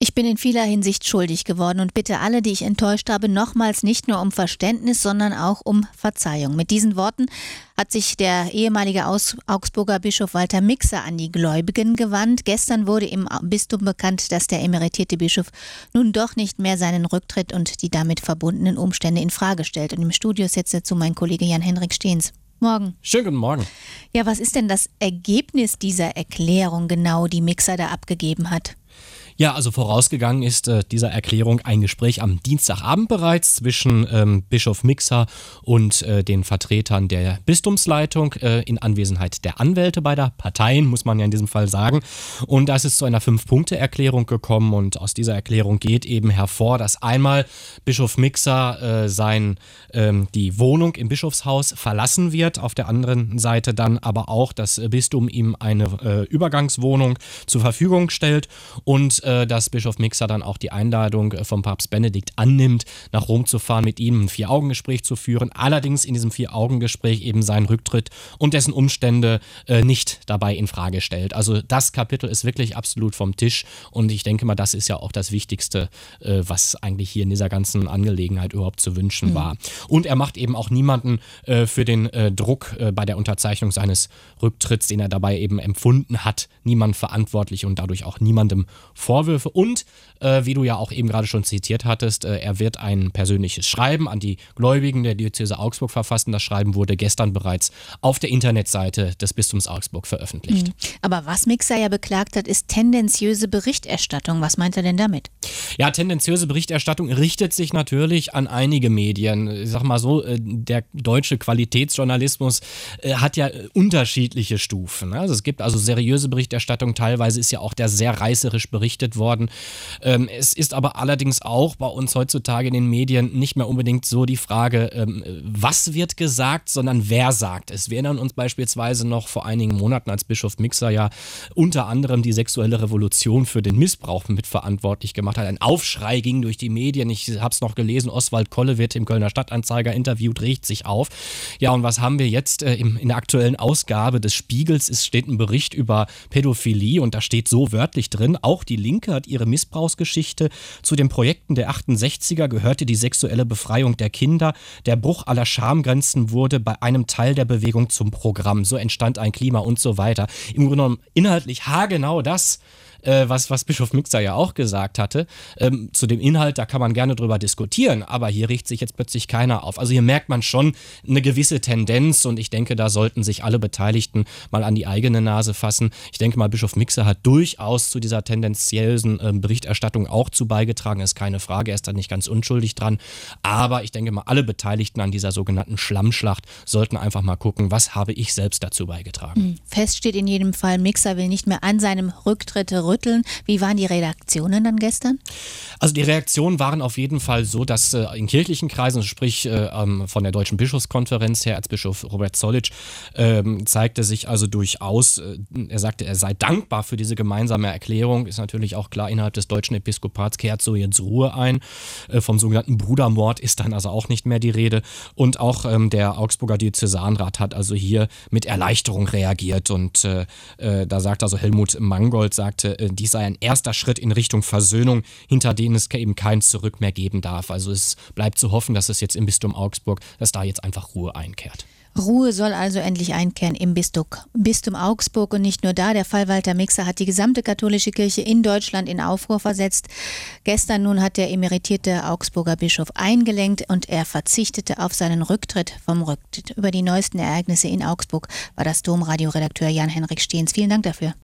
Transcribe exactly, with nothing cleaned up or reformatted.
Ich bin in vieler Hinsicht schuldig geworden und bitte alle, die ich enttäuscht habe, nochmals nicht nur um Verständnis, sondern auch um Verzeihung. Mit diesen Worten hat sich der ehemalige Aus- Augsburger Bischof Walter Mixer an die Gläubigen gewandt. Gestern wurde im Bistum bekannt, dass der emeritierte Bischof nun doch nicht mehr seinen Rücktritt und die damit verbundenen Umstände in Frage stellt. Und im Studio ist jetzt dazu mein Kollege Jan-Henrik Stehns. Morgen. Schönen guten Morgen. Ja, was ist denn das Ergebnis dieser Erklärung genau, die Mixer da abgegeben hat? Ja, also vorausgegangen ist äh, dieser Erklärung ein Gespräch am Dienstagabend bereits zwischen ähm, Bischof Mixer und äh, den Vertretern der Bistumsleitung äh, in Anwesenheit der Anwälte beider Parteien, muss man ja in diesem Fall sagen. Und da ist es zu einer Fünf-Punkte-Erklärung gekommen und aus dieser Erklärung geht eben hervor, dass einmal Bischof Mixer äh, sein, ähm, die Wohnung im Bischofshaus verlassen wird, auf der anderen Seite dann aber auch das Bistum ihm eine äh, Übergangswohnung zur Verfügung stellt und dass Bischof Mixer dann auch die Einladung vom Papst Benedikt annimmt, nach Rom zu fahren, mit ihm ein Vier-Augen-Gespräch zu führen. Allerdings in diesem Vier-Augen-Gespräch eben seinen Rücktritt und dessen Umstände äh, nicht dabei in Frage stellt. Also das Kapitel ist wirklich absolut vom Tisch und ich denke mal, das ist ja auch das Wichtigste, äh, was eigentlich hier in dieser ganzen Angelegenheit überhaupt zu wünschen mhm. war. Und er macht eben auch niemanden äh, für den äh, Druck äh, bei der Unterzeichnung seines Rücktritts, den er dabei eben empfunden hat, niemand verantwortlich und dadurch auch niemandem vor Vorwürfe und, äh, wie du ja auch eben gerade schon zitiert hattest, äh, er wird ein persönliches Schreiben an die Gläubigen der Diözese Augsburg verfassen. Das Schreiben wurde gestern bereits auf der Internetseite des Bistums Augsburg veröffentlicht. Mhm. Aber was Mixer ja beklagt hat, ist tendenziöse Berichterstattung. Was meint er denn damit? Ja, tendenziöse Berichterstattung richtet sich natürlich an einige Medien. Ich sag mal so, äh, der deutsche Qualitätsjournalismus äh, hat ja unterschiedliche Stufen. Ne? Also es gibt also seriöse Berichterstattung, teilweise ist ja auch der sehr reißerisch berichtet worden. Ähm, es ist aber allerdings auch bei uns heutzutage in den Medien nicht mehr unbedingt so die Frage, ähm, was wird gesagt, sondern wer sagt es. Wir erinnern uns beispielsweise noch vor einigen Monaten, als Bischof Mixer ja unter anderem die sexuelle Revolution für den Missbrauch mitverantwortlich gemacht hat. Ein Aufschrei ging durch die Medien. Ich habe es noch gelesen, Oswald Kolle wird im Kölner Stadtanzeiger interviewt, regt sich auf. Ja, und was haben wir jetzt äh, im, in der aktuellen Ausgabe des Spiegels? Es steht ein Bericht über Pädophilie und da steht so wörtlich drin, auch die Linke hat ihre Missbrauchsgeschichte. Zu den Projekten der achtundsechziger gehörte die sexuelle Befreiung der Kinder. Der Bruch aller Schamgrenzen wurde bei einem Teil der Bewegung zum Programm. So entstand ein Klima und so weiter. Im Grunde genommen inhaltlich haargenau das, äh, was, was Bischof Mixer ja auch gesagt hatte. Ähm, zu dem Inhalt, da kann man gerne drüber diskutieren, aber hier riecht sich jetzt plötzlich keiner auf. Also hier merkt man schon eine gewisse Tendenz und ich denke, da sollten sich alle Beteiligten mal an die eigene Nase fassen. Ich denke mal, Bischof Mixer hat durchaus zu dieser tendenziösen äh, Berichterstattung auch zu beigetragen, ist keine Frage, er ist da nicht ganz unschuldig dran, aber ich denke mal, alle Beteiligten an dieser sogenannten Schlammschlacht sollten einfach mal gucken, was habe ich selbst dazu beigetragen. Fest steht in jedem Fall, Mixer will nicht mehr an seinem Rücktritt rütteln. Wie waren die Reaktionen dann gestern? Also die Reaktionen waren auf jeden Fall so, dass äh, in kirchlichen Kreisen, sprich äh, ähm, von der Deutschen Bischofskonferenz her, Erzbischof Robert Zollitsch, ähm, zeigte sich also durchaus, äh, er sagte, er sei dankbar für diese gemeinsame Erklärung. Ist natürlich auch klar, innerhalb des deutschen Episkopats kehrt so jetzt Ruhe ein. Äh, vom sogenannten Brudermord ist dann also auch nicht mehr die Rede. Und auch ähm, der Augsburger Diözesanrat hat also hier mit Erleichterung reagiert. Und äh, äh, da sagt also Helmut Mangold, sagte, äh, dies sei ein erster Schritt in Richtung Versöhnung, hinter denen es eben kein Zurück mehr geben darf. Also es bleibt zu hoffen, dass es jetzt im Bistum Augsburg, dass da jetzt einfach Ruhe einkehrt. Ruhe soll also endlich einkehren im Bistum, Bistum Augsburg und nicht nur da. Der Fall Walter Mixer hat die gesamte katholische Kirche in Deutschland in Aufruhr versetzt. Gestern nun hat der emeritierte Augsburger Bischof eingelenkt und er verzichtete auf seinen Rücktritt vom Rücktritt. Über die neuesten Ereignisse in Augsburg war das Domradio-Redakteur Jan-Henrik Stehns. Vielen Dank dafür.